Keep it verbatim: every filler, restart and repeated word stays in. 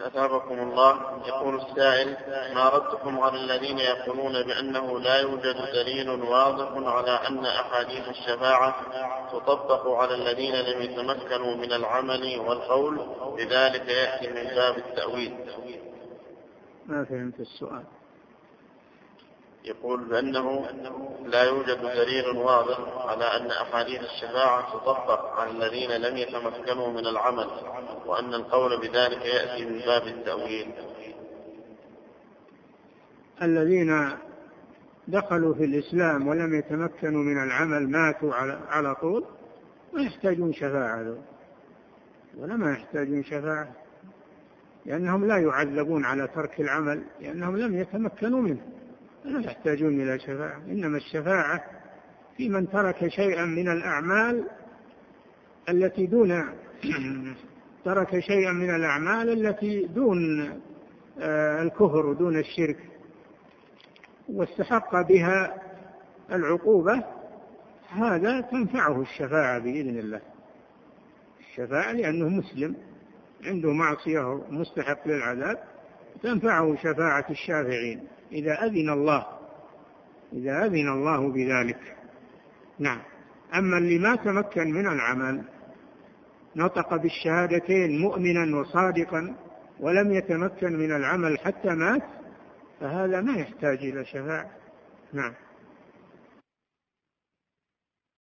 أثابكم الله. يقول السائل: ما ردكم على الذين يقولون بأنه لا يوجد دليل واضح على أن أحاديث الشفاعة تطبق على الذين لم يتمكنوا من العمل والقول، لذلك يأتي من باب التأويل؟ ما فهمت السؤال. يقول بأنه لا يوجد دليل واضح على أن أحاديث الشفاعة تطبق على الذين لم يتمكنوا من العمل، وأن القول بذلك يأتي من باب التأويل. الذين دخلوا في الإسلام ولم يتمكنوا من العمل ماتوا على طول، ما يحتاجون شفاعة، ولا ما يحتاجون شفاعة، لأنهم لا يعذبون على ترك العمل، لأنهم لم يتمكنوا منه، لا يحتاجون إلى شفاعة. إنما الشفاعة في من ترك شيئا من الأعمال التي دون ترك شيئا من الأعمال التي دون الكفر ودون الشرك واستحق بها العقوبة، هذا تنفعه الشفاعة بإذن الله. الشفاعة لأنه مسلم عنده معصية مستحق للعذاب، تنفعه شفاعة الشافعين إذا أذن الله إذا أذن الله بذلك. نعم. أما اللي ما تمكن من العمل، نطق بالشهادتين مؤمنا وصادقا ولم يتمكن من العمل حتى مات، فهذا ما يحتاج إلى شفاعة. نعم.